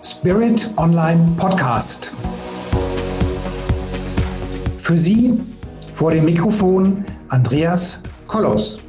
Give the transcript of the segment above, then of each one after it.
Spirit Online Podcast. Für Sie vor dem Mikrofon Andreas Kollos.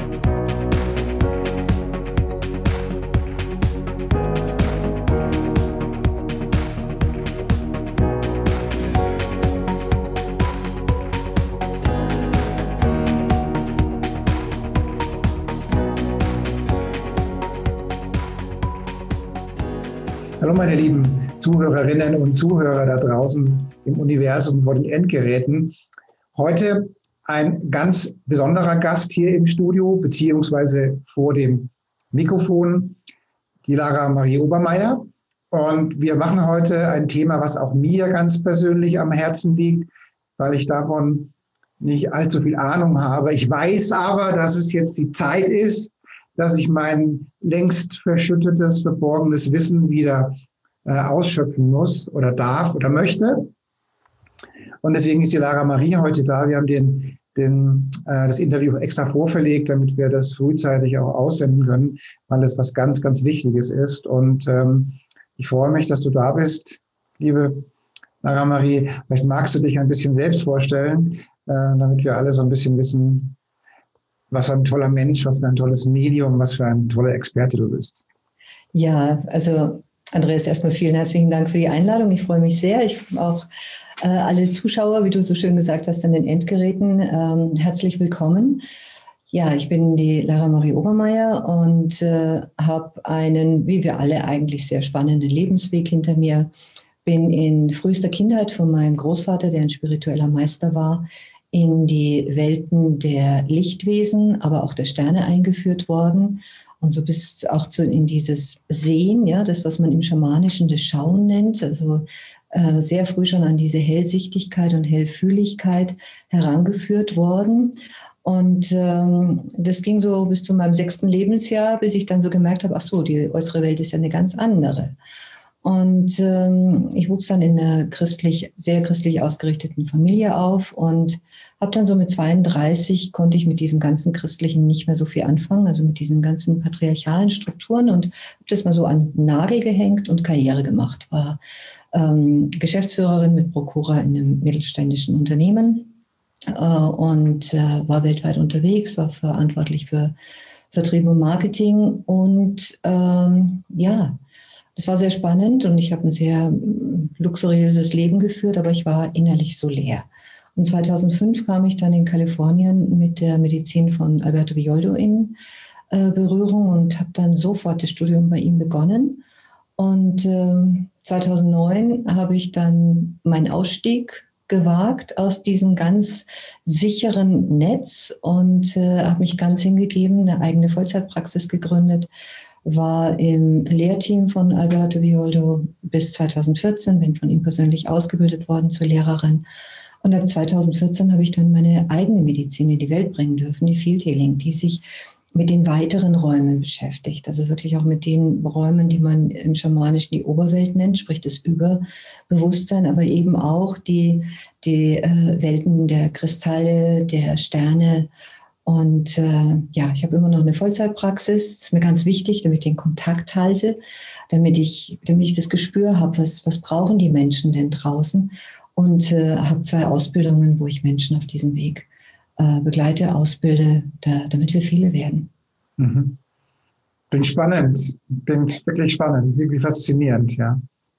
Hallo meine lieben Zuhörerinnen und Zuhörer da draußen im Universum vor den Endgeräten. Heute ein ganz besonderer Gast hier im Studio beziehungsweise vor dem Mikrofon, die Lara Marie Obermeier. Und wir machen heute ein Thema, was auch mir ganz persönlich am Herzen liegt, weil ich davon nicht allzu viel Ahnung habe. Ich weiß aber, dass es jetzt die Zeit ist, dass ich mein längst verschüttetes, verborgenes Wissen wieder ausschöpfen muss oder darf oder möchte. Und deswegen ist die Lara Marie heute da. Wir haben das Interview extra vorverlegt, damit wir das frühzeitig auch aussenden können, weil es was ganz, ganz Wichtiges ist. Und ich freue mich, dass du da bist, liebe Lara Marie. Vielleicht magst du dich ein bisschen selbst vorstellen, damit wir alle so ein bisschen wissen, was für ein toller Mensch, was für ein tolles Medium, was für ein toller Experte du bist. Ja, also Andreas, erstmal vielen herzlichen Dank für die Einladung. Ich freue mich sehr. Ich auch alle Zuschauer, wie du so schön gesagt hast, an den Endgeräten, herzlich willkommen. Ja, ich bin die Lara Marie Obermeier und habe einen, wie wir alle, eigentlich sehr spannenden Lebensweg hinter mir. Bin in frühester Kindheit von meinem Großvater, der ein spiritueller Meister war, in die Welten der Lichtwesen, aber auch der Sterne eingeführt worden. Und so bist auch in dieses Sehen, ja, das, was man im Schamanischen das Schauen nennt, also sehr früh schon an diese Hellsichtigkeit und Hellfühligkeit herangeführt worden. Und das ging so bis zu meinem 6. Lebensjahr, bis ich dann so gemerkt habe, ach so, die äußere Welt ist ja eine ganz andere. Und ich wuchs dann in einer sehr christlich ausgerichteten Familie auf und habe dann so mit 32 konnte ich mit diesem ganzen Christlichen nicht mehr so viel anfangen, also mit diesen ganzen patriarchalen Strukturen, und habe das mal so an den Nagel gehängt und Karriere gemacht. War Geschäftsführerin mit Prokura in einem mittelständischen Unternehmen und war weltweit unterwegs, war verantwortlich für Vertrieb und Marketing und das war sehr spannend und ich habe ein sehr luxuriöses Leben geführt, aber ich war innerlich so leer. Und 2005 kam ich dann in Kalifornien mit der Medizin von Alberto Villoldo in Berührung und habe dann sofort das Studium bei ihm begonnen. Und 2009 habe ich dann meinen Ausstieg gewagt aus diesem ganz sicheren Netz und habe mich ganz hingegeben, eine eigene Vollzeitpraxis gegründet, war im Lehrteam von Alberto Villoldo bis 2014, bin von ihm persönlich ausgebildet worden zur Lehrerin. Und ab 2014 habe ich dann meine eigene Medizin in die Welt bringen dürfen, die Field Healing, die sich mit den weiteren Räumen beschäftigt. Also wirklich auch mit den Räumen, die man im Schamanischen die Oberwelt nennt, sprich das Überbewusstsein, aber eben auch die Welten der Kristalle, der Sterne. Und ich habe immer noch eine Vollzeitpraxis. Das ist mir ganz wichtig, damit ich den Kontakt halte, damit ich das Gespür habe, was brauchen die Menschen denn draußen. Und habe 2 Ausbildungen, wo ich Menschen auf diesem Weg begleite, ausbilde, damit wir viele werden. Mhm. Bin wirklich spannend, wirklich faszinierend, ja.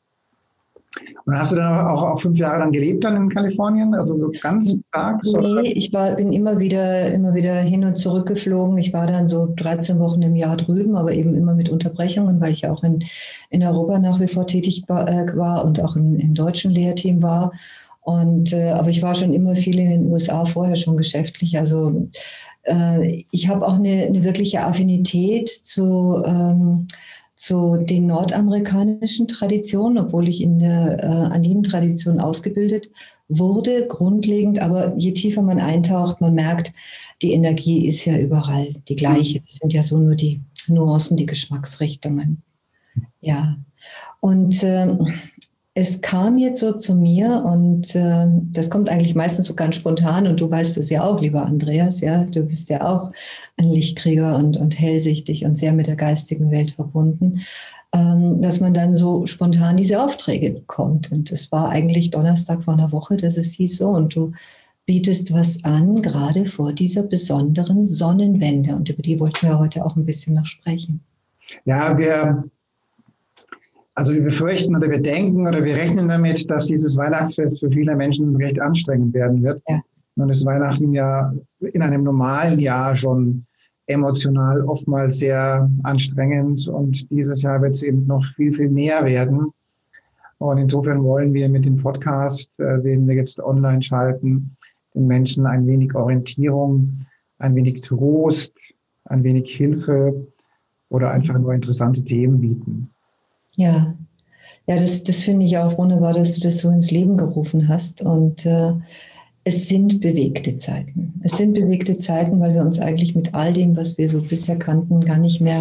Und hast du dann auch 5 Jahre lang gelebt dann in Kalifornien? Also so ganz stark? Nee, ich bin immer wieder hin und zurück geflogen. Ich war dann so 13 Wochen im Jahr drüben, aber eben immer mit Unterbrechungen, weil ich ja auch in Europa nach wie vor tätig war und auch im deutschen Lehrteam war. Und aber ich war schon immer viel in den USA vorher schon geschäftlich. Also ich habe auch eine wirkliche Affinität zu den nordamerikanischen Traditionen, obwohl ich in der Andinen-Tradition ausgebildet wurde, grundlegend. Aber je tiefer man eintaucht, man merkt, die Energie ist ja überall die gleiche. Es sind ja so nur die Nuancen, die Geschmacksrichtungen. Ja, und es kam jetzt so zu mir und das kommt eigentlich meistens so ganz spontan und du weißt es ja auch, lieber Andreas, ja, du bist ja auch ein Lichtkrieger und hellsichtig und sehr mit der geistigen Welt verbunden. dass man dann so spontan diese Aufträge bekommt. Und es war eigentlich Donnerstag vor einer Woche, dass es hieß so, und du bietest was an, gerade vor dieser besonderen Sonnenwende. Und über die wollten wir heute auch ein bisschen noch sprechen. Ja, wir befürchten oder wir denken oder wir rechnen damit, dass dieses Weihnachtsfest für viele Menschen recht anstrengend werden wird. Ja. Nun ist Weihnachten ja in einem normalen Jahr schon emotional oftmals sehr anstrengend und dieses Jahr wird es eben noch viel, viel mehr werden. Und insofern wollen wir mit dem Podcast, den wir jetzt online schalten, den Menschen ein wenig Orientierung, ein wenig Trost, ein wenig Hilfe oder einfach nur interessante Themen bieten. Ja, das finde ich auch wunderbar, dass du das so ins Leben gerufen hast. Und es sind bewegte Zeiten. Es sind bewegte Zeiten, weil wir uns eigentlich mit all dem, was wir so bisher kannten, gar nicht mehr,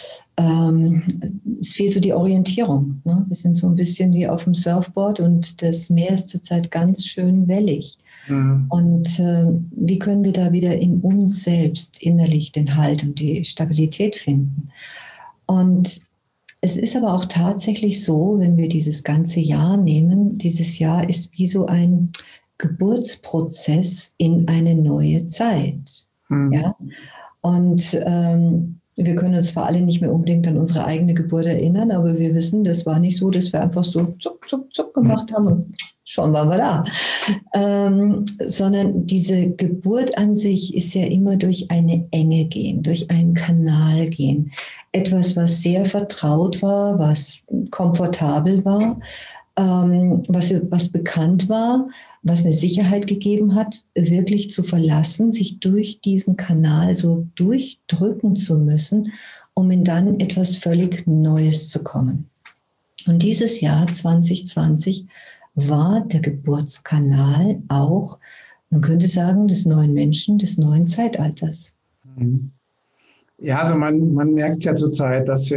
es fehlt so die Orientierung. Ne? Wir sind so ein bisschen wie auf dem Surfboard und das Meer ist zurzeit ganz schön wellig. Mhm. Und wie können wir da wieder in uns selbst innerlich den Halt und die Stabilität finden? Und es ist aber auch tatsächlich so, wenn wir dieses ganze Jahr nehmen, dieses Jahr ist wie so ein Geburtsprozess in eine neue Zeit. Mhm. Ja? Und wir können uns zwar alle nicht mehr unbedingt an unsere eigene Geburt erinnern, aber wir wissen, das war nicht so, dass wir einfach so zuck, zuck, zuck gemacht haben und schon waren wir da. Sondern diese Geburt an sich ist ja immer durch eine Enge gehen, durch einen Kanal gehen. Etwas, was sehr vertraut war, was komfortabel war, was bekannt war, was eine Sicherheit gegeben hat, wirklich zu verlassen, sich durch diesen Kanal so durchdrücken zu müssen, um in dann etwas völlig Neues zu kommen. Und dieses Jahr 2020 war der Geburtskanal auch, man könnte sagen, des neuen Menschen, des neuen Zeitalters. Ja, also man merkt ja zurzeit, dass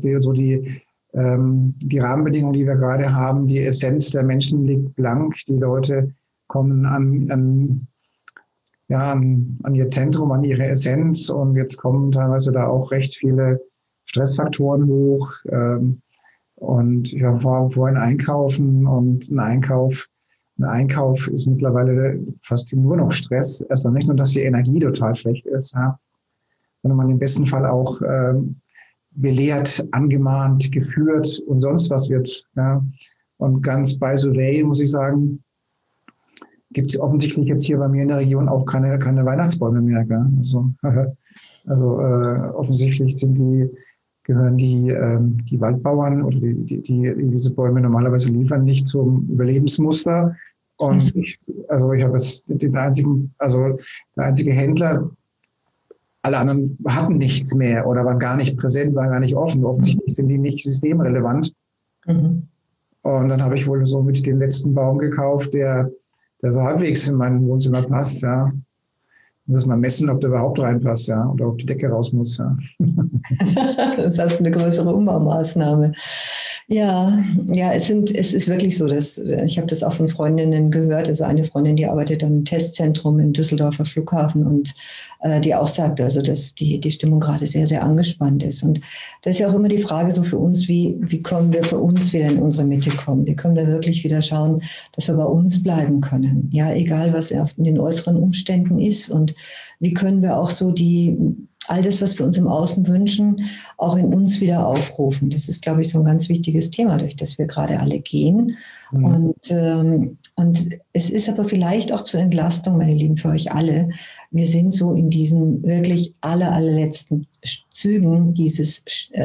die Rahmenbedingungen, die wir gerade haben, die Essenz der Menschen liegt blank. Die Leute kommen an ihr Zentrum, an ihre Essenz und jetzt kommen teilweise da auch recht viele Stressfaktoren hoch. Und ich war vorhin einkaufen und ein Einkauf ist mittlerweile fast nur noch Stress. Erst nicht nur, dass die Energie total schlecht ist, ja, sondern man im besten Fall auch belehrt, angemahnt, geführt und sonst was wird. Ja. Und ganz by the way, muss ich sagen, gibt es offensichtlich jetzt hier bei mir in der Region auch keine Weihnachtsbäume mehr. Gell? Also offensichtlich gehören die Waldbauern oder die diese Bäume normalerweise liefern, nicht zum Überlebensmuster. Und ich habe jetzt der einzige Händler, alle anderen hatten nichts mehr oder waren gar nicht präsent, waren gar nicht offen. Offensichtlich sind die nicht systemrelevant. Mhm. Und dann habe ich wohl so mit dem letzten Baum gekauft, der so halbwegs in mein Wohnzimmer passt. Ja. Muss mal messen, ob der überhaupt reinpasst, ja, oder ob die Decke raus muss. Ja. Das heißt eine größere Umbaumaßnahme. Ja, es ist wirklich so, dass ich habe das auch von Freundinnen gehört. Also eine Freundin, die arbeitet an einem Testzentrum im Düsseldorfer Flughafen und die auch sagt, also dass die Stimmung gerade sehr, sehr angespannt ist. Und da ist ja auch immer die Frage so für uns, wie können wir für uns wieder in unsere Mitte kommen? Wie können wir wirklich wieder schauen, dass wir bei uns bleiben können? Ja, egal was in den äußeren Umständen ist. Und wie können wir auch so all das, was wir uns im Außen wünschen, auch in uns wieder aufrufen. Das ist, glaube ich, so ein ganz wichtiges Thema, durch das wir gerade alle gehen. Mhm. Und es ist aber vielleicht auch zur Entlastung, meine Lieben, für euch alle. Wir sind so in diesen wirklich allerletzten Zügen diese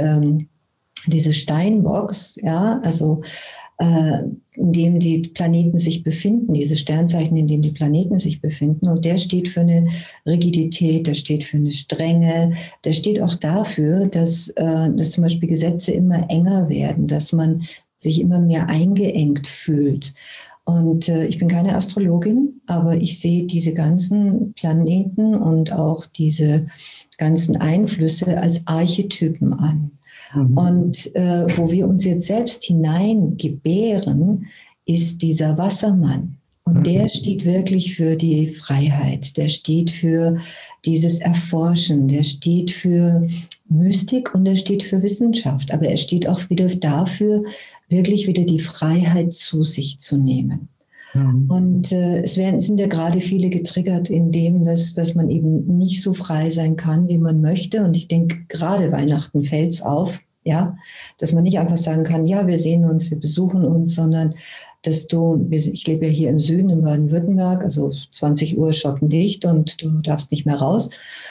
Steinbox, ja, also in dem die Planeten sich befinden, diese Sternzeichen, in denen die Planeten sich befinden. Und der steht für eine Rigidität, der steht für eine Strenge, der steht auch dafür, dass zum Beispiel Gesetze immer enger werden, dass man sich immer mehr eingeengt fühlt. Und ich bin keine Astrologin, aber ich sehe diese ganzen Planeten und auch diese ganzen Einflüsse als Archetypen an. Mhm. Und wo wir uns jetzt selbst hineingebären, ist dieser Wassermann. Und der steht wirklich für die Freiheit, der steht für dieses Erforschen, der steht für Mystik und der steht für Wissenschaft. Aber er steht auch wieder dafür, wirklich wieder die Freiheit zu sich zu nehmen. Und sind ja gerade viele getriggert in dem, dass man eben nicht so frei sein kann, wie man möchte. Und ich denke, gerade Weihnachten fällt es auf, ja, dass man nicht einfach sagen kann, ja, wir sehen uns, wir besuchen uns, sondern ich lebe ja hier im Süden, in Baden-Württemberg, also 20 Uhr Shoppen dicht und du darfst nicht mehr raus.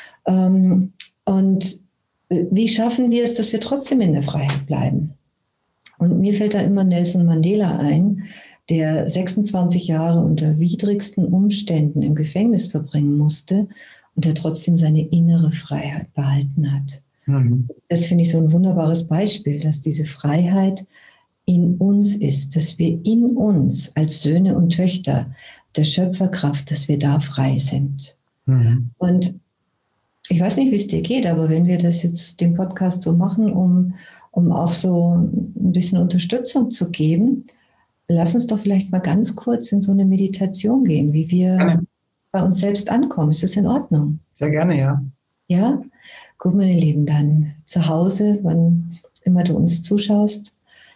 Und wie schaffen wir es, dass wir trotzdem in der Freiheit bleiben? Und mir fällt da immer Nelson Mandela ein, der 26 Jahre unter widrigsten Umständen im Gefängnis verbringen musste und der trotzdem seine innere Freiheit behalten hat. Das finde ich so ein wunderbares Beispiel, dass diese Freiheit in uns ist, dass wir in uns als Söhne und Töchter der Schöpferkraft, dass wir da frei sind. Und ich weiß nicht, wie es dir geht, aber wenn wir das jetzt den Podcast so machen, um auch so ein bisschen Unterstützung zu geben, lass uns doch vielleicht mal ganz kurz in so eine Meditation gehen, wie wir bei uns selbst ankommen. Ist das in Ordnung? Sehr gerne, ja. Ja? Gut, meine Lieben, dann zu Hause, wann immer du uns zuschaust,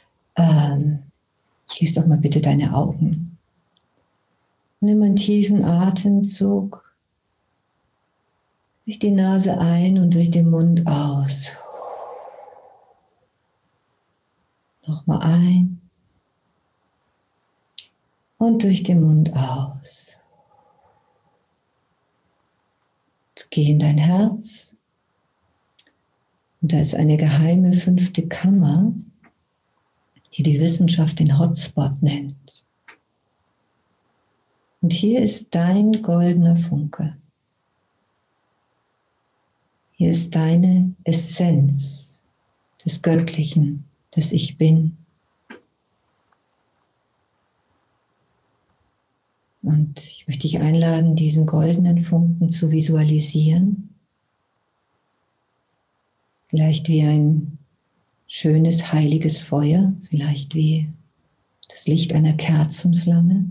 schließ doch mal bitte deine Augen. Nimm einen tiefen Atemzug durch die Nase ein und durch den Mund aus. Nochmal ein und durch den Mund aus. Jetzt geh in dein Herz und da ist eine geheime 5. Kammer, die Wissenschaft den Hotspot nennt. Und hier ist dein goldener Funke. Hier ist deine Essenz des Göttlichen, des Ich Bin. Und ich möchte dich einladen, diesen goldenen Funken zu visualisieren. Vielleicht wie ein schönes, heiliges Feuer, vielleicht wie das Licht einer Kerzenflamme.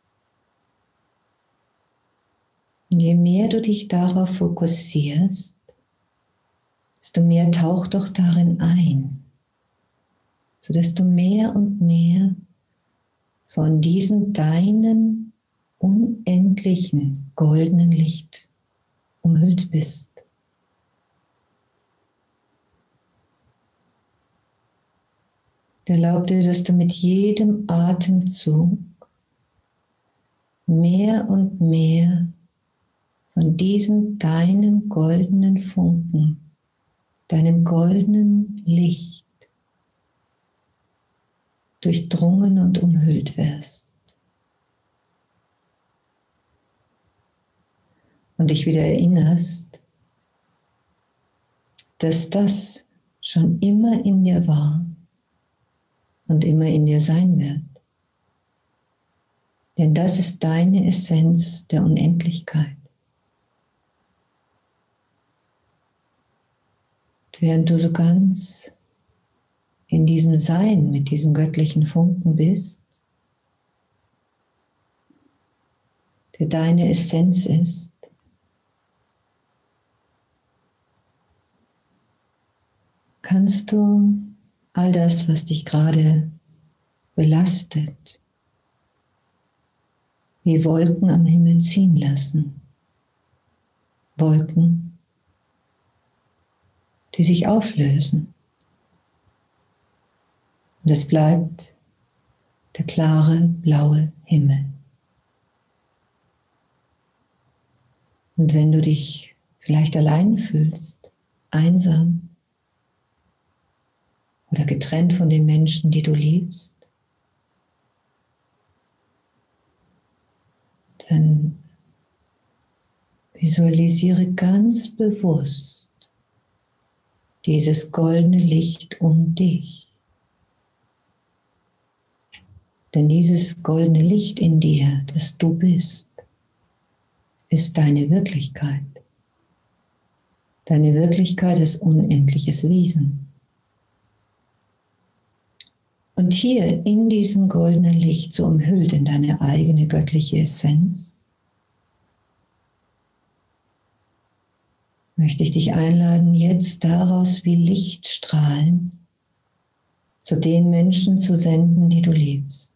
Und je mehr du dich darauf fokussierst, desto mehr tauch doch darin ein, sodass du mehr und mehr von diesem deinen unendlichen goldenen Licht umhüllt bist. Erlaub dir, dass du mit jedem Atemzug mehr und mehr von diesem deinem goldenen Funken, deinem goldenen Licht durchdrungen und umhüllt wirst. Und dich wieder erinnerst, dass das schon immer in dir war und immer in dir sein wird. Denn das ist deine Essenz der Unendlichkeit. Während du so ganz in diesem Sein mit diesem göttlichen Funken bist, der deine Essenz ist, kannst du all das, was dich gerade belastet, wie Wolken am Himmel ziehen lassen. Wolken, die sich auflösen. Und es bleibt der klare, blaue Himmel. Und wenn du dich vielleicht allein fühlst, einsam oder getrennt von den Menschen, die du liebst, dann visualisiere ganz bewusst dieses goldene Licht um dich. Denn dieses goldene Licht in dir, das du bist, ist deine Wirklichkeit. Deine Wirklichkeit ist unendliches Wesen. Und hier in diesem goldenen Licht, so umhüllt in deine eigene göttliche Essenz, möchte ich dich einladen, jetzt daraus wie Lichtstrahlen zu den Menschen zu senden, die du liebst.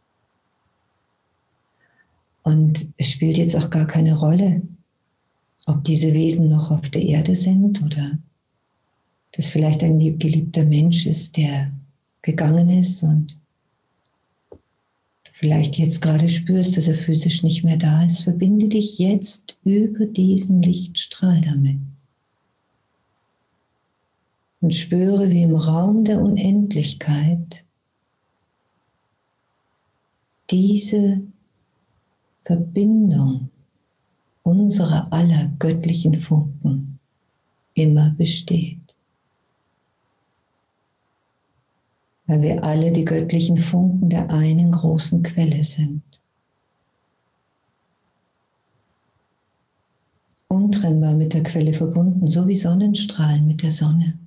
Und es spielt jetzt auch gar keine Rolle, ob diese Wesen noch auf der Erde sind oder dass vielleicht ein geliebter Mensch ist, der gegangen ist und du vielleicht jetzt gerade spürst, dass er physisch nicht mehr da ist. Verbinde dich jetzt über diesen Lichtstrahl damit. Und spüre, wie im Raum der Unendlichkeit diese Verbindung unserer aller göttlichen Funken immer besteht. Weil wir alle die göttlichen Funken der einen großen Quelle sind. Untrennbar mit der Quelle verbunden, so wie Sonnenstrahlen mit der Sonne.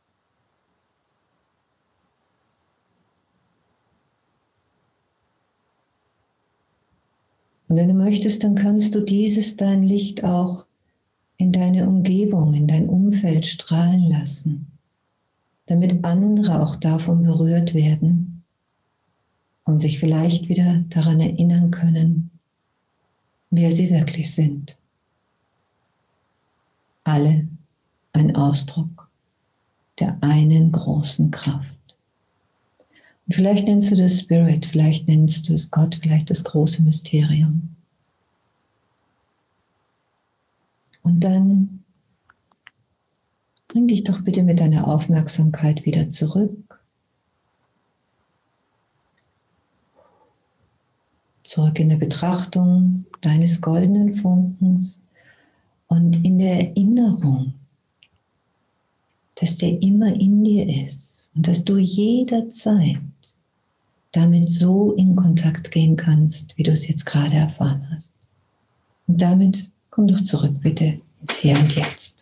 Und wenn du möchtest, dann kannst du dein Licht auch in deine Umgebung, in dein Umfeld strahlen lassen, damit andere auch davon berührt werden und sich vielleicht wieder daran erinnern können, wer sie wirklich sind. Alle ein Ausdruck der einen großen Kraft. Und vielleicht nennst du das Spirit, vielleicht nennst du es Gott, vielleicht das große Mysterium. Und dann bring dich doch bitte mit deiner Aufmerksamkeit wieder zurück. Zurück in der Betrachtung deines goldenen Funkens und in der Erinnerung, dass der immer in dir ist und dass du jederzeit damit so in Kontakt gehen kannst, wie du es jetzt gerade erfahren hast. Und damit komm doch zurück bitte ins Hier und Jetzt.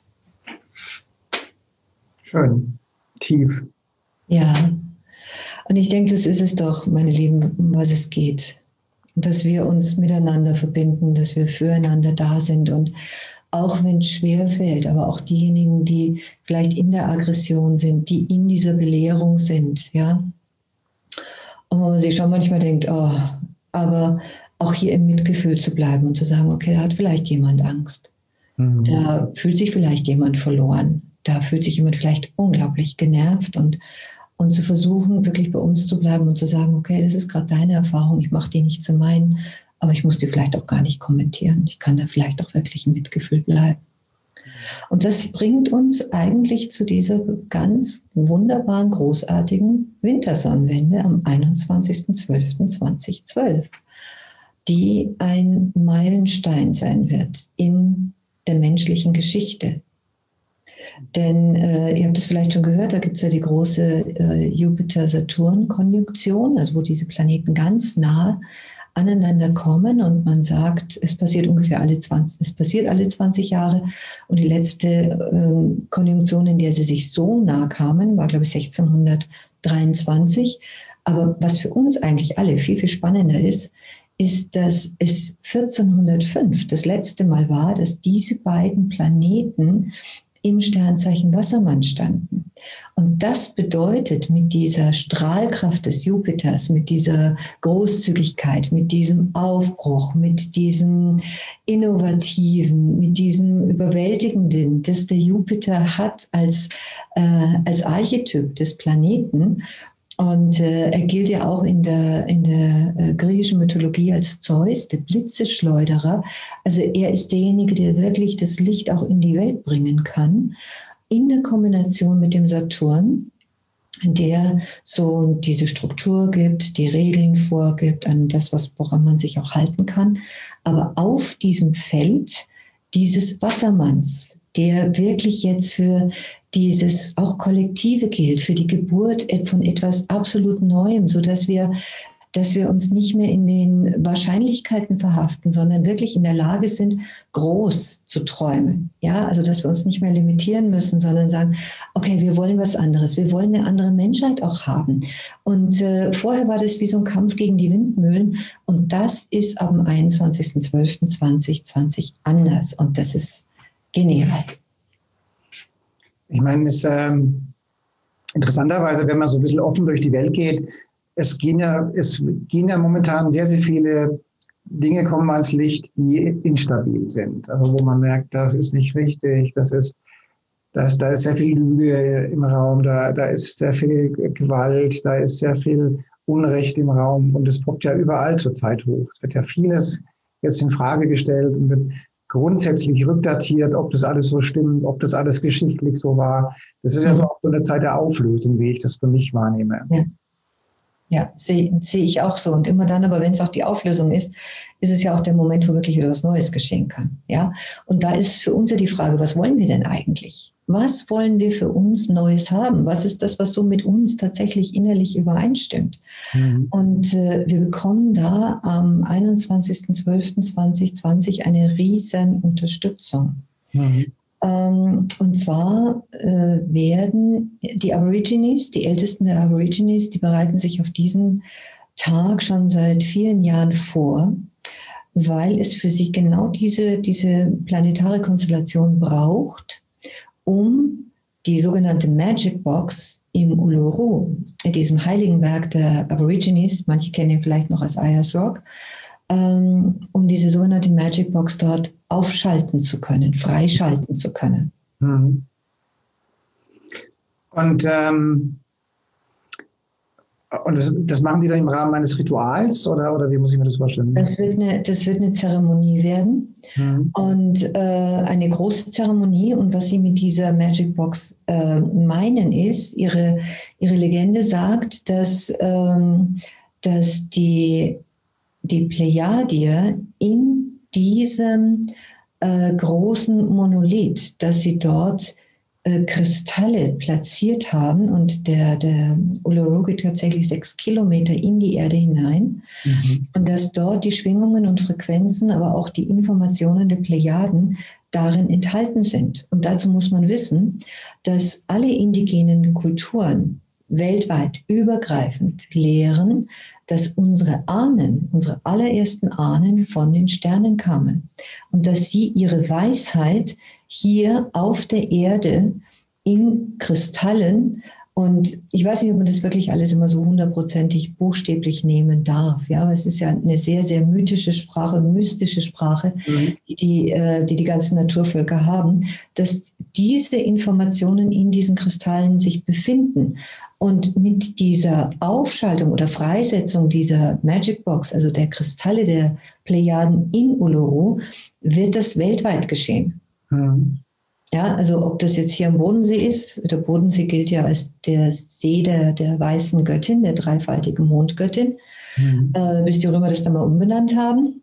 Schön, tief. Ja, und ich denke, das ist es doch, meine Lieben, um was es geht. Dass wir uns miteinander verbinden, dass wir füreinander da sind und auch wenn es schwer fällt, aber auch diejenigen, die vielleicht in der Aggression sind, die in dieser Belehrung sind, ja. Und wo man sich schon manchmal denkt, oh, aber auch hier im Mitgefühl zu bleiben und zu sagen, okay, da hat vielleicht jemand Angst. Da fühlt sich vielleicht jemand verloren. Da fühlt sich jemand vielleicht unglaublich genervt und zu versuchen, wirklich bei uns zu bleiben und zu sagen, okay, das ist gerade deine Erfahrung, ich mache die nicht zu meinen, aber ich muss die vielleicht auch gar nicht kommentieren. Ich kann da vielleicht auch wirklich im Mitgefühl bleiben. Und das bringt uns eigentlich zu dieser ganz wunderbaren, großartigen Wintersonnenwende am 21.12.2012, die ein Meilenstein sein wird in der menschlichen Geschichte. Denn ihr habt es vielleicht schon gehört, da gibt es ja die große Jupiter-Saturn-Konjunktion, also wo diese Planeten ganz nah aneinander kommen und man sagt, es passiert ungefähr alle 20 Jahre und die letzte Konjunktion, in der sie sich so nah kamen, war, glaube ich, 1623. Aber was für uns eigentlich alle viel, viel spannender ist, dass es 1405 das letzte Mal war, dass diese beiden Planeten im Sternzeichen Wassermann standen. Und das bedeutet, mit dieser Strahlkraft des Jupiters, mit dieser Großzügigkeit, mit diesem Aufbruch, mit diesem Innovativen, mit diesem Überwältigenden, das der Jupiter hat als Archetyp des Planeten. Und er gilt ja auch in der griechischen Mythologie als Zeus, der Blitzeschleuderer. Also er ist derjenige, der wirklich das Licht auch in die Welt bringen kann. In der Kombination mit dem Saturn, der so diese Struktur gibt, die Regeln vorgibt, an das, woran man sich auch halten kann. Aber auf diesem Feld dieses Wassermanns, der wirklich jetzt für dieses auch Kollektive gilt, für die Geburt von etwas absolut Neuem, sodass wir dass wir uns nicht mehr in den Wahrscheinlichkeiten verhaften, sondern wirklich in der Lage sind, groß zu träumen. Ja, also dass wir uns nicht mehr limitieren müssen, sondern sagen, okay, wir wollen was anderes, wir wollen eine andere Menschheit auch haben. Und vorher war das wie so ein Kampf gegen die Windmühlen und das ist am 21.12.2020 anders und das ist genial. Ich meine, es interessanterweise, wenn man so ein bisschen offen durch die Welt geht, es gehen ja momentan sehr, sehr viele Dinge kommen ans Licht, die instabil sind. Also wo man merkt, das ist nicht richtig, da ist sehr viel Lüge im Raum, da ist sehr viel Gewalt, da ist sehr viel Unrecht im Raum und es poppt ja überall zurzeit hoch. Es wird ja vieles jetzt in Frage gestellt und wird grundsätzlich rückdatiert, ob das alles so stimmt, ob das alles geschichtlich so war. Das ist ja so auch so eine Zeit der Auflösung, wie ich das für mich wahrnehme. Ja, sehe ich auch so. Und immer dann, aber wenn es auch die Auflösung ist, ist es ja auch der Moment, wo wirklich wieder was Neues geschehen kann. Ja? Und da ist für uns ja die Frage, was wollen wir denn eigentlich? Was wollen wir für uns Neues haben? Was ist das, was so mit uns tatsächlich innerlich übereinstimmt? Und wir bekommen da am 21.12.2020 eine riesen Unterstützung. Und zwar werden die Aborigines, die Ältesten der Aborigines, die bereiten sich auf diesen Tag schon seit vielen Jahren vor, weil es für sie genau diese planetare Konstellation braucht, um die sogenannte Magic Box im Uluru, diesem heiligen Berg der Aborigines, manche kennen ihn vielleicht noch als Ayers Rock, um diese sogenannte Magic Box dort aufschalten zu können, freischalten zu können. Und das machen die dann im Rahmen eines Rituals oder wie muss ich mir das vorstellen? Das wird eine Zeremonie werden und eine große Zeremonie. Und was sie mit dieser Magic Box meinen ist, ihre Legende sagt, dass die Plejadier in diesem großen Monolith, dass sie dort Kristalle platziert haben und der Uluru geht tatsächlich 6 Kilometer in die Erde hinein und dass dort die Schwingungen und Frequenzen, aber auch die Informationen der Plejaden darin enthalten sind. Und dazu muss man wissen, dass alle indigenen Kulturen weltweit übergreifend lehren, dass unsere Ahnen, unsere allerersten Ahnen von den Sternen kamen und dass sie ihre Weisheit hier auf der Erde in Kristallen, und ich weiß nicht, ob man das wirklich alles immer so 100%ig buchstäblich nehmen darf, ja, aber es ist ja eine sehr, sehr mythische Sprache, mystische Sprache, die ganzen Naturvölker haben, dass diese Informationen in diesen Kristallen sich befinden. Und mit dieser Aufschaltung oder Freisetzung dieser Magic Box, also der Kristalle der Plejaden in Uluru, wird das weltweit geschehen. Ja, also ob das jetzt hier am Bodensee ist, der Bodensee gilt ja als der See der weißen Göttin, der dreifaltigen Mondgöttin, bis die Römer das dann mal umbenannt haben.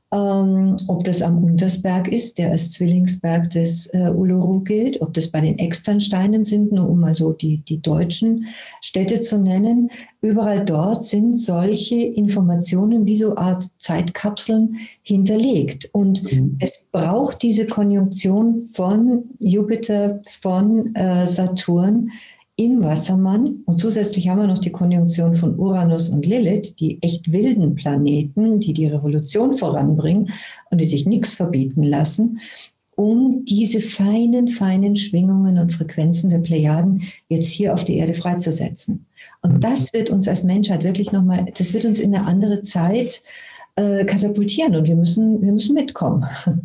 Ob das am Untersberg ist, der als Zwillingsberg des Uluru gilt, ob das bei den Externsteinen sind, nur um mal so die deutschen Städte zu nennen. Überall dort sind solche Informationen wie so Art Zeitkapseln hinterlegt. Und es braucht diese Konjunktion von Jupiter, von Saturn im Wassermann. Und zusätzlich haben wir noch die Konjunktion von Uranus und Lilith, die echt wilden Planeten, die Revolution voranbringen und die sich nichts verbieten lassen, um diese feinen Schwingungen und Frequenzen der Plejaden jetzt hier auf die Erde freizusetzen. Und das wird uns als Menschheit wirklich nochmal, das wird uns in eine andere Zeit katapultieren und wir müssen mitkommen.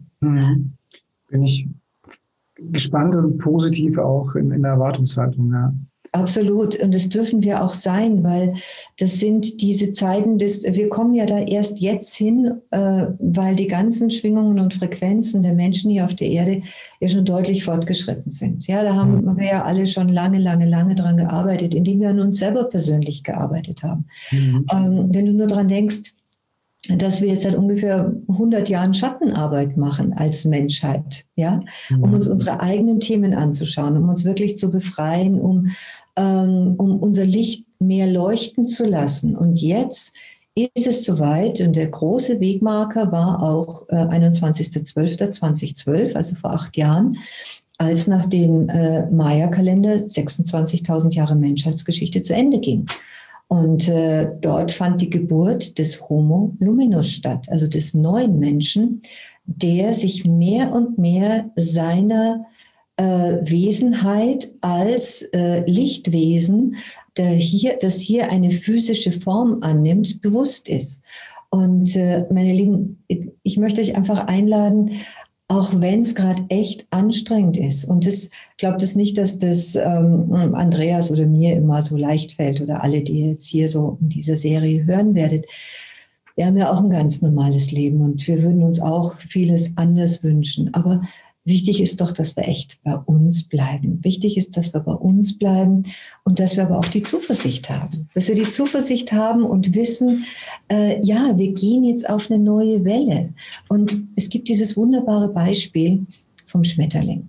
Bin ich gespannt und positiv auch in der Erwartungshaltung, ja. Absolut. Und das dürfen wir auch sein, weil das sind diese Zeiten, wir kommen ja da erst jetzt hin, weil die ganzen Schwingungen und Frequenzen der Menschen hier auf der Erde ja schon deutlich fortgeschritten sind. Ja, da haben wir ja alle schon lange dran gearbeitet, indem wir an uns selber persönlich gearbeitet haben. Wenn du nur dran denkst, dass wir jetzt seit ungefähr 100 Jahren Schattenarbeit machen als Menschheit, ja, um uns unsere eigenen Themen anzuschauen, um uns wirklich zu befreien, um unser Licht mehr leuchten zu lassen. Und jetzt ist es soweit, und der große Wegmarker war auch 21.12.2012, also vor 8 Jahren, als nach dem Maya-Kalender 26.000 Jahre Menschheitsgeschichte zu Ende ging. Und dort fand die Geburt des Homo Luminus statt, also des neuen Menschen, der sich mehr und mehr seiner Wesenheit als Lichtwesen, das hier eine physische Form annimmt, bewusst ist. Und meine Lieben, ich möchte euch einfach einladen, auch wenn es gerade echt anstrengend ist. Und ich glaube das nicht, dass das Andreas oder mir immer so leicht fällt oder alle, die jetzt hier so in dieser Serie hören werdet. Wir haben ja auch ein ganz normales Leben und wir würden uns auch vieles anders wünschen. Aber wichtig ist doch, dass wir echt bei uns bleiben. Wichtig ist, dass wir bei uns bleiben und dass wir aber auch die Zuversicht haben. Dass wir die Zuversicht haben und wissen, ja, wir gehen jetzt auf eine neue Welle. Und es gibt dieses wunderbare Beispiel vom Schmetterling.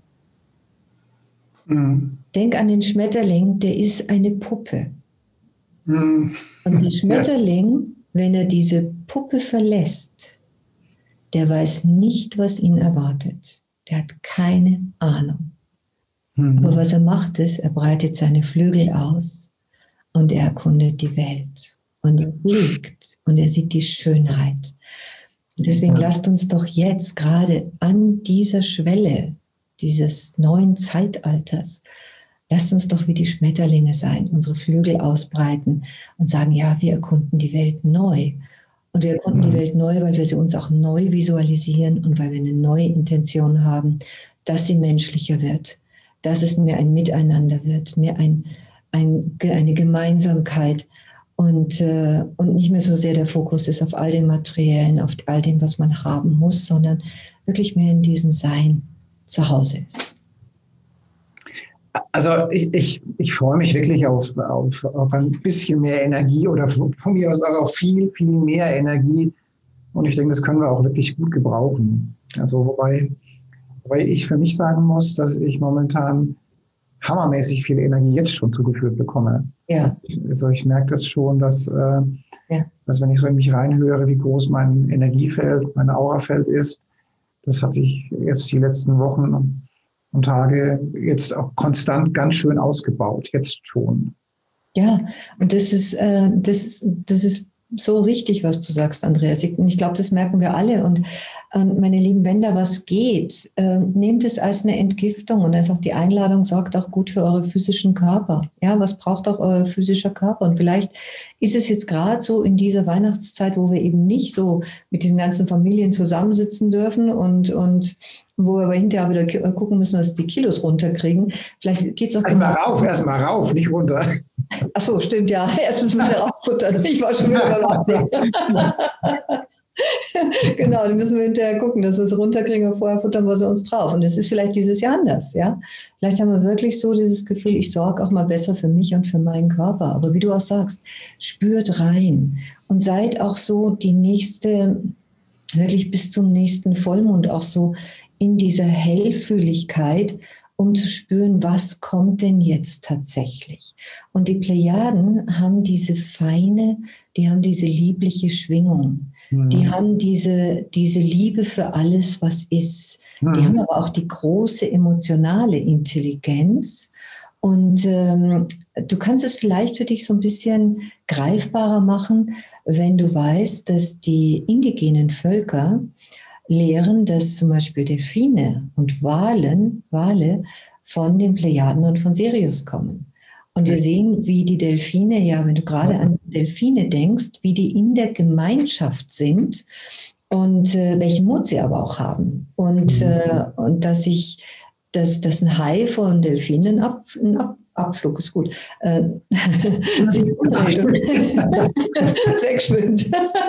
Mhm. Denk an den Schmetterling, der ist eine Puppe. Mhm. Und der Schmetterling, wenn er diese Puppe verlässt, der weiß nicht, was ihn erwartet. Der hat keine Ahnung. Mhm. Aber was er macht ist, er breitet seine Flügel aus und er erkundet die Welt. Und er fliegt und er sieht die Schönheit. Und deswegen lasst uns doch jetzt gerade an dieser Schwelle dieses neuen Zeitalters, lasst uns doch wie die Schmetterlinge sein, unsere Flügel ausbreiten und sagen, ja, wir erkunden die Welt neu. Und wir erkunden die Welt neu, weil wir sie uns auch neu visualisieren und weil wir eine neue Intention haben, dass sie menschlicher wird, dass es mehr ein Miteinander wird, mehr eine Gemeinsamkeit und nicht mehr so sehr der Fokus ist auf all dem Materiellen, auf all dem, was man haben muss, sondern wirklich mehr in diesem Sein zu Hause ist. Also ich freue mich wirklich auf ein bisschen mehr Energie oder von mir aus auch viel, viel mehr Energie. Und ich denke, das können wir auch wirklich gut gebrauchen. Also wobei ich für mich sagen muss, dass ich momentan hammermäßig viel Energie jetzt schon zugeführt bekomme. Ja. Also ich merke das schon, dass wenn ich so in mich reinhöre, wie groß mein Energiefeld, mein Aurafeld ist, das hat sich jetzt die letzten Wochen und Tage jetzt auch konstant ganz schön ausgebaut, jetzt schon. Ja, und das ist so richtig, was du sagst, Andreas. Ich glaube, das merken wir alle. Und meine Lieben, wenn da was geht, nehmt es als eine Entgiftung. Und da ist auch die Einladung, sorgt auch gut für eure physischen Körper. Ja, was braucht auch euer physischer Körper? Und vielleicht ist es jetzt gerade so in dieser Weihnachtszeit, wo wir eben nicht so mit diesen ganzen Familien zusammensitzen dürfen und wo wir aber hinterher wieder gucken müssen, dass die Kilos runterkriegen. Vielleicht geht es auch... Erstmal rauf, nicht runter. Ach so, stimmt, ja. Erst müssen wir sie rauffuttern. Ich war schon wieder beim Genau, dann müssen wir hinterher gucken, dass wir sie runterkriegen und vorher futtern wir sie uns drauf. Und es ist vielleicht dieses Jahr anders, ja. Vielleicht haben wir wirklich so dieses Gefühl, ich sorge auch mal besser für mich und für meinen Körper. Aber wie du auch sagst, spürt rein und seid auch so wirklich bis zum nächsten Vollmond auch so in dieser Hellfühligkeit, um zu spüren, was kommt denn jetzt tatsächlich. Und die Plejaden haben diese diese liebliche Schwingung. Mhm. Die haben diese Liebe für alles, was ist. Mhm. Die haben aber auch die große emotionale Intelligenz. Und du kannst es vielleicht für dich so ein bisschen greifbarer machen, wenn du weißt, dass die indigenen Völker lehren, dass zum Beispiel Delfine und Wale von den Plejaden und von Sirius kommen. Und wir sehen, wie die Delfine, ja, wenn du gerade an Delfine denkst, wie die in der Gemeinschaft sind und welchen Mut sie aber auch haben. Und dass ein Hai von Delfinen ein Abflug ist gut. Wegschwimmt.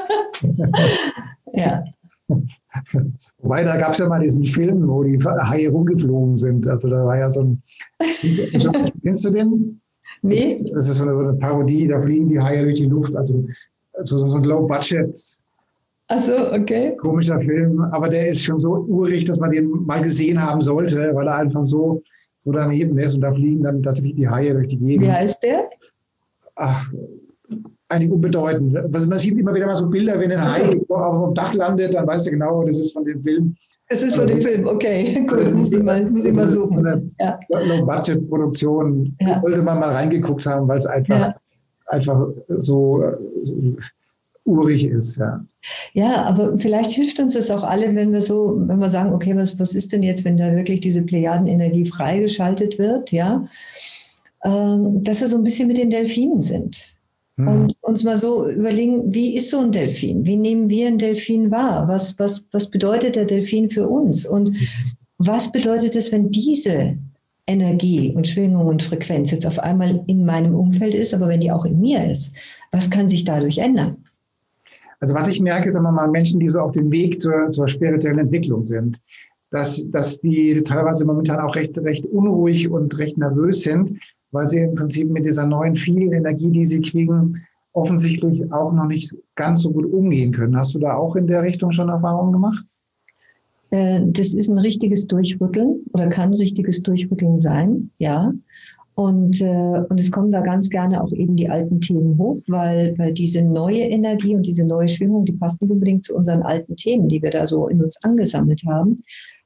Ja. Wobei, da gab es ja mal diesen Film, wo die Haie rumgeflogen sind. Also da war ja so ein... Kennst du den? Nee. Das ist so eine Parodie, da fliegen die Haie durch die Luft. Also so ein Low-Budget... Ach so, okay. Komischer Film, aber der ist schon so urig, dass man den mal gesehen haben sollte, weil er einfach so daneben ist und da fliegen dann tatsächlich die Haie durch die Gegend. Wie heißt der? Ach, eigentlich unbedeutend. Man sieht immer wieder mal so Bilder, wenn ein Hai auf dem Dach landet, dann weißt du genau, das ist von dem Film. Das ist von dem Film, okay. Gut, muss ich mal suchen. Eine Low-Budget-Produktion. Ja. Sollte man mal reingeguckt haben, weil es einfach so urig ist. Ja. Ja, aber vielleicht hilft uns das auch alle, wenn wir sagen, okay, was ist denn jetzt, wenn da wirklich diese Plejadenenergie freigeschaltet wird, ja, dass wir so ein bisschen mit den Delfinen sind. Und uns mal so überlegen, wie ist so ein Delfin? Wie nehmen wir einen Delfin wahr? Was bedeutet der Delfin für uns? Und was bedeutet es, wenn diese Energie und Schwingung und Frequenz jetzt auf einmal in meinem Umfeld ist, aber wenn die auch in mir ist? Was kann sich dadurch ändern? Also was ich merke, sagen wir mal, Menschen, die so auf dem Weg zur spirituellen Entwicklung sind, dass die teilweise momentan auch recht unruhig und recht nervös sind, weil sie im Prinzip mit dieser neuen, vielen Energie, die sie kriegen, offensichtlich auch noch nicht ganz so gut umgehen können. Hast du da auch in der Richtung schon Erfahrungen gemacht? Das ist ein richtiges Durchrütteln oder kann ein richtiges Durchrütteln sein, ja. Und es kommen da ganz gerne auch eben die alten Themen hoch, weil diese neue Energie und diese neue Schwingung, die passt nicht unbedingt zu unseren alten Themen, die wir da so in uns angesammelt haben.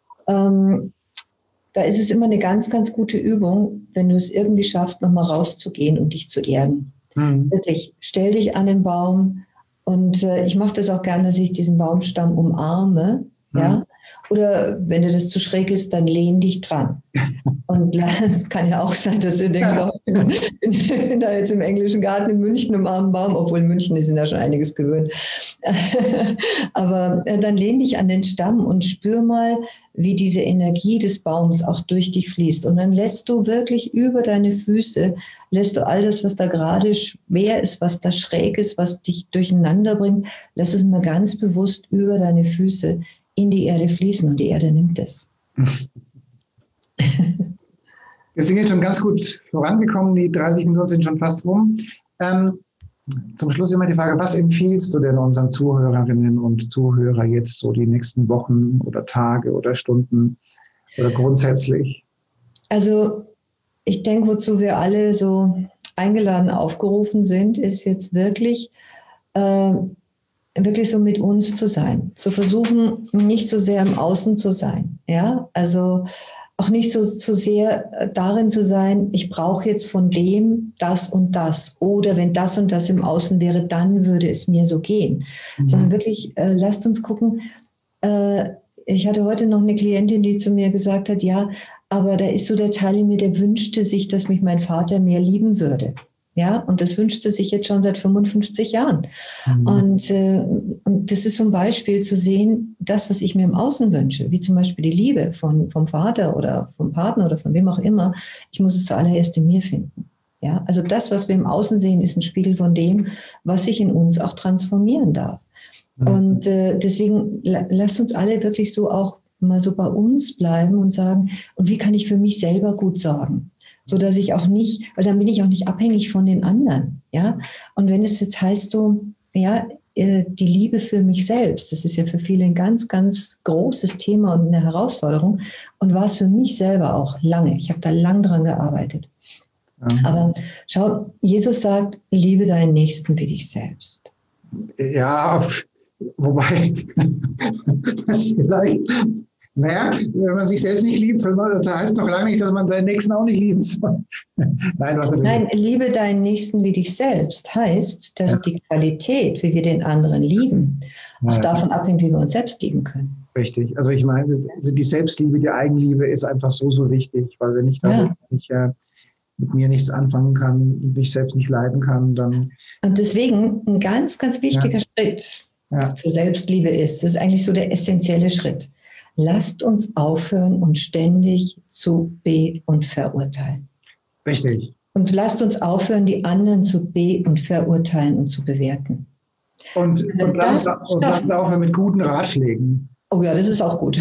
Da ist es immer eine ganz, ganz gute Übung, wenn du es irgendwie schaffst, nochmal rauszugehen und dich zu erden. Wirklich, stell dich an den Baum und ich mache das auch gerne, dass ich diesen Baumstamm umarme. Ja? Oder wenn dir das zu schräg ist, dann lehn dich dran. Und kann ja auch sein, dass du denkst, ich bin da jetzt im englischen Garten in München umarmen Baum, obwohl in München sind ja schon einiges gewöhnt. Aber dann lehn dich an den Stamm und spür mal, wie diese Energie des Baums auch durch dich fließt. Und dann lässt du wirklich über deine Füße, lässt du all das, was da gerade schwer ist, was da schräg ist, was dich durcheinander bringt, lass es mal ganz bewusst über deine Füße in die Erde fließen und die Erde nimmt es. Wir sind jetzt schon ganz gut vorangekommen, die 30 Minuten sind schon fast rum. Zum Schluss immer die Frage, was empfiehlst du denn unseren Zuhörerinnen und Zuhörern jetzt so die nächsten Wochen oder Tage oder Stunden oder grundsätzlich? Also ich denke, wozu wir alle so eingeladen, aufgerufen sind, ist jetzt wirklich so mit uns zu sein, zu versuchen, nicht so sehr im Außen zu sein, ja, also auch nicht so sehr darin zu sein, ich brauche jetzt von dem das und das oder wenn das und das im Außen wäre, dann würde es mir so gehen, sondern wirklich lasst uns gucken. Ich hatte heute noch eine Klientin, die zu mir gesagt hat, ja, aber da ist so der Teil in mir, der wünschte sich, dass mich mein Vater mehr lieben würde. Ja, und das wünschte sich jetzt schon seit 55 Jahren. Und das ist so ein Beispiel zu sehen, das, was ich mir im Außen wünsche, wie zum Beispiel die Liebe vom Vater oder vom Partner oder von wem auch immer, ich muss es zuallererst in mir finden. Ja, also das, was wir im Außen sehen, ist ein Spiegel von dem, was sich in uns auch transformieren darf. Und deswegen lasst uns alle wirklich so auch mal so bei uns bleiben und sagen, und wie kann ich für mich selber gut sorgen? So dass ich auch nicht, weil dann bin ich auch nicht abhängig von den anderen, ja. Und wenn es jetzt heißt so, ja, die Liebe für mich selbst, das ist ja für viele ein ganz, ganz großes Thema und eine Herausforderung und war es für mich selber auch lange. Ich habe da lang dran gearbeitet. Aber schau, Jesus sagt, liebe deinen Nächsten wie dich selbst. Ja, wobei, das vielleicht... Naja, wenn man sich selbst nicht liebt, das heißt doch lange nicht, dass man seinen Nächsten auch nicht lieben soll. Nein, liebe deinen Nächsten wie dich selbst heißt, dass die Qualität, wie wir den anderen lieben, auch davon abhängt, wie wir uns selbst lieben können. Richtig. Also ich meine, die Selbstliebe, die Eigenliebe ist einfach so wichtig, weil wenn ich mit mir nichts anfangen kann, mich selbst nicht leiden kann, dann... Und deswegen ein ganz, ganz wichtiger Schritt zur Selbstliebe ist, das ist eigentlich so der essentielle Schritt. Lasst uns aufhören, uns ständig zu be- und verurteilen. Richtig. Und lasst uns aufhören, die anderen zu be- und verurteilen und zu bewerten. Und lasst uns aufhören mit guten Ratschlägen. Oh ja, das ist auch gut.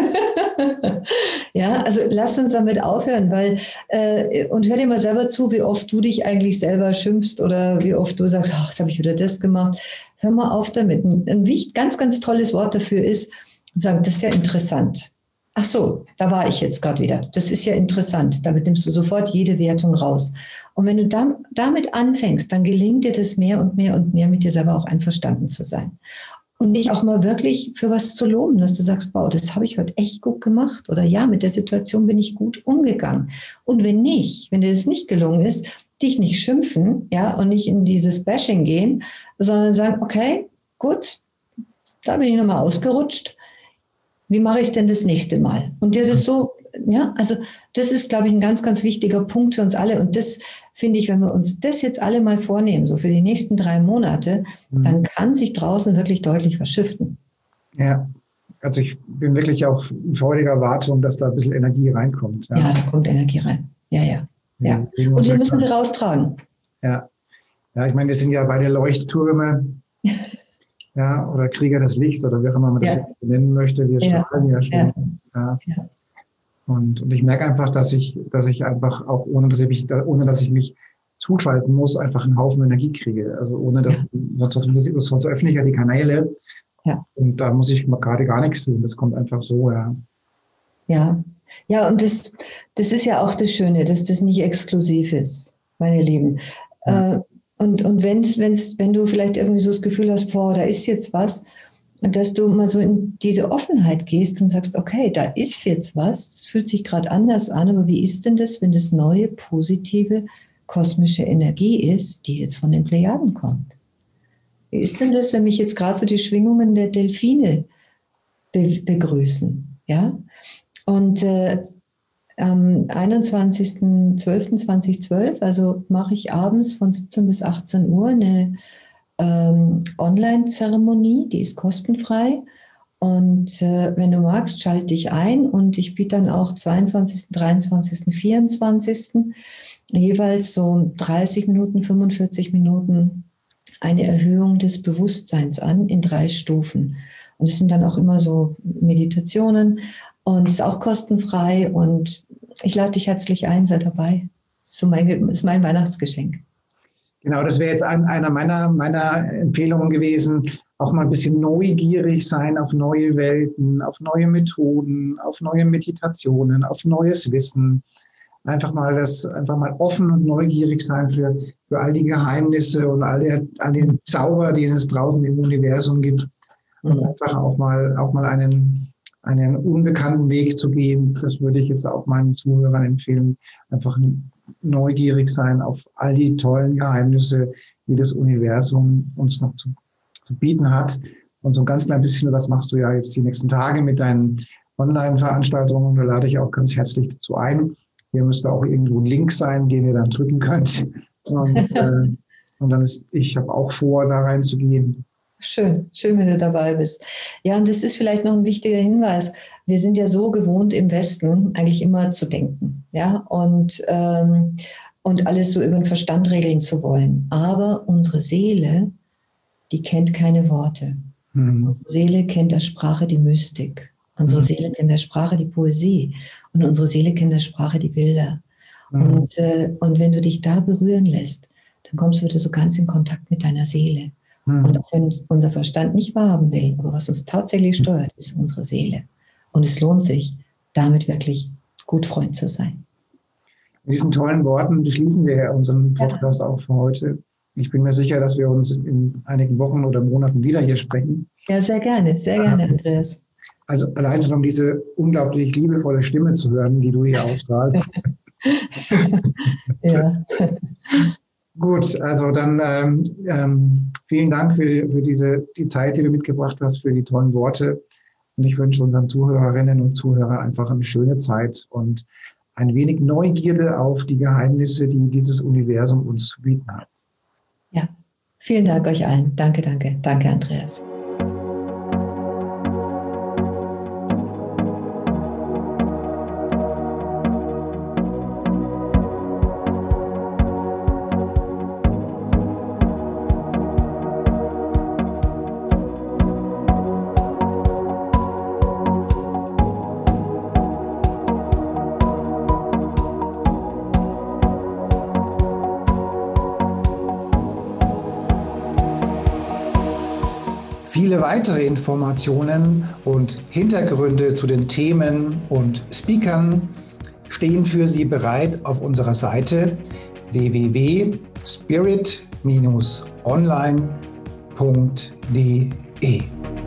Ja, also lasst uns damit aufhören, weil und hör dir mal selber zu, wie oft du dich eigentlich selber schimpfst oder wie oft du sagst, ach, jetzt habe ich wieder das gemacht. Hör mal auf damit. Ein ganz, ganz tolles Wort dafür ist, sagen, das ist ja interessant. ach so, da war ich jetzt gerade wieder. Das ist ja interessant. Damit nimmst du sofort jede Wertung raus. Und wenn du damit anfängst, dann gelingt dir das mehr und mehr und mehr, mit dir selber auch einverstanden zu sein. Und dich auch mal wirklich für was zu loben, dass du sagst, wow, das habe ich heute echt gut gemacht. Oder ja, mit der Situation bin ich gut umgegangen. Und wenn nicht, wenn dir das nicht gelungen ist, dich nicht schimpfen, ja, und nicht in dieses Bashing gehen, sondern sagen, okay, gut, da bin ich nochmal ausgerutscht. Wie mache ich es denn das nächste Mal? Und dir das so, ja, also das ist, glaube ich, ein ganz, ganz wichtiger Punkt für uns alle. Und das finde ich, wenn wir uns das jetzt alle mal vornehmen, so für die nächsten 3 Monate, dann kann sich draußen wirklich deutlich was shiften. Ja, also ich bin wirklich auch in freudiger Erwartung, dass da ein bisschen Energie reinkommt. Ja, da kommt Energie rein. Ja. Und wir müssen sie raustragen. Ja, ich meine, wir sind ja beide Leuchttürme. Ja, oder Krieger des Lichts oder wie auch immer man das nennen möchte. Wir strahlen ja schon. Ja. Und ich merke einfach, dass ich einfach auch, ohne dass ich mich zuschalten muss, einfach einen Haufen Energie kriege. Also ohne dass, sonst öffne ich ja die Kanäle. Ja. Und da muss ich gerade gar nichts tun. Das kommt einfach so, Ja, und das ist ja auch das Schöne, dass das nicht exklusiv ist, meine Lieben. Ja. Und wenn du vielleicht irgendwie so das Gefühl hast, boah, da ist jetzt was, und dass du mal so in diese Offenheit gehst und sagst, okay, da ist jetzt was, es fühlt sich gerade anders an, aber wie ist denn das, wenn das neue, positive, kosmische Energie ist, die jetzt von den Plejaden kommt? Wie ist denn das, wenn mich jetzt gerade so die Schwingungen der Delfine begrüßen? Ja? Und am 21.12.2012, also mache ich abends von 17 bis 18 Uhr eine Online-Zeremonie, die ist kostenfrei. Und wenn du magst, schalte dich ein und ich biete dann auch 22., 23., 24. jeweils so 30 Minuten, 45 Minuten eine Erhöhung des Bewusstseins an in 3 Stufen. Und es sind dann auch immer so Meditationen und ist auch kostenfrei und ich lade dich herzlich ein, sei dabei. Das ist mein Weihnachtsgeschenk. Genau, das wäre jetzt einer meiner Empfehlungen gewesen, auch mal ein bisschen neugierig sein auf neue Welten, auf neue Methoden, auf neue Meditationen, auf neues Wissen. Einfach mal offen und neugierig sein für all die Geheimnisse und all den Zauber, den es draußen im Universum gibt. Und einfach auch mal einen unbekannten Weg zu gehen. Das würde ich jetzt auch meinen Zuhörern empfehlen. Einfach neugierig sein auf all die tollen Geheimnisse, die das Universum uns noch zu bieten hat. Und so ein ganz klein bisschen, das machst du ja jetzt die nächsten Tage mit deinen Online-Veranstaltungen. Da lade ich auch ganz herzlich dazu ein. Hier müsste auch irgendwo ein Link sein, den ihr dann drücken könnt. Und dann ich habe auch vor, da reinzugehen. Schön, wenn du dabei bist. Ja, und das ist vielleicht noch ein wichtiger Hinweis. Wir sind ja so gewohnt im Westen eigentlich immer zu denken, ja, und alles so über den Verstand regeln zu wollen. Aber unsere Seele, die kennt keine Worte. Unsere Seele kennt der Sprache die Mystik. Unsere Seele kennt der Sprache die Poesie. Und unsere Seele kennt der Sprache die Bilder. Und wenn du dich da berühren lässt, dann kommst du wieder so ganz in Kontakt mit deiner Seele. Und auch wenn unser Verstand nicht wahrhaben will, aber was uns tatsächlich steuert, ist unsere Seele. Und es lohnt sich, damit wirklich gut Freund zu sein. Mit diesen tollen Worten beschließen wir unseren Podcast auch für heute. Ich bin mir sicher, dass wir uns in einigen Wochen oder Monaten wieder hier sprechen. Ja, sehr gerne, Andreas. Also allein schon um diese unglaublich liebevolle Stimme zu hören, die du hier ausstrahlst. Ja. Gut, also dann vielen Dank für die Zeit, die du mitgebracht hast, für die tollen Worte. Und ich wünsche unseren Zuhörerinnen und Zuhörern einfach eine schöne Zeit und ein wenig Neugierde auf die Geheimnisse, die dieses Universum uns zu bieten hat. Ja, vielen Dank euch allen. Danke, Andreas. Viele weitere Informationen und Hintergründe zu den Themen und Speakern stehen für Sie bereit auf unserer Seite www.spirit-online.de.